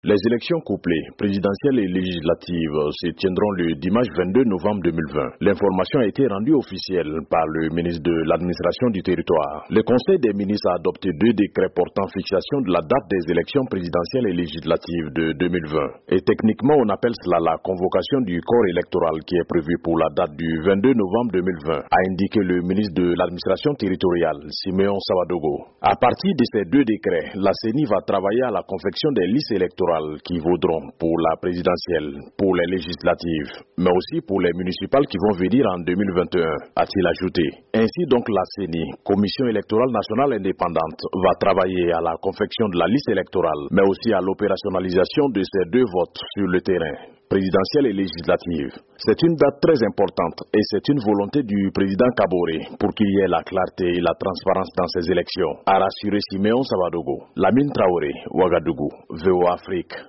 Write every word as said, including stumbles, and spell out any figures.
Les élections couplées, présidentielles et législatives, se tiendront le dimanche vingt-deux novembre deux mille vingt. L'information a été rendue officielle par le ministre de l'Administration du Territoire. Le Conseil des ministres a adopté deux décrets portant fixation de la date des élections présidentielles et législatives de deux mille vingt. Et techniquement, on appelle cela la convocation du corps électoral qui est prévue pour la date du vingt-deux novembre deux mille vingt, a indiqué le ministre de l'Administration territoriale, Simeon Sabadogo. À partir de ces deux décrets, la C E N I va travailler à la confection des listes électorales qui vaudront pour la présidentielle, pour les législatives, mais aussi pour les municipales qui vont venir en deux mille vingt et un, a-t-il ajouté. Ainsi donc la C E N I, Commission électorale nationale indépendante, va travailler à la confection de la liste électorale, mais aussi à l'opérationnalisation de ces deux votes sur le terrain, présidentielle et législative. C'est une date très importante et c'est une volonté du président Kaboré pour qu'il y ait la clarté et la transparence dans ces élections, a rassuré Simeon Sabadogo. Lamine Traoré, Ouagadougou, V O Afrique.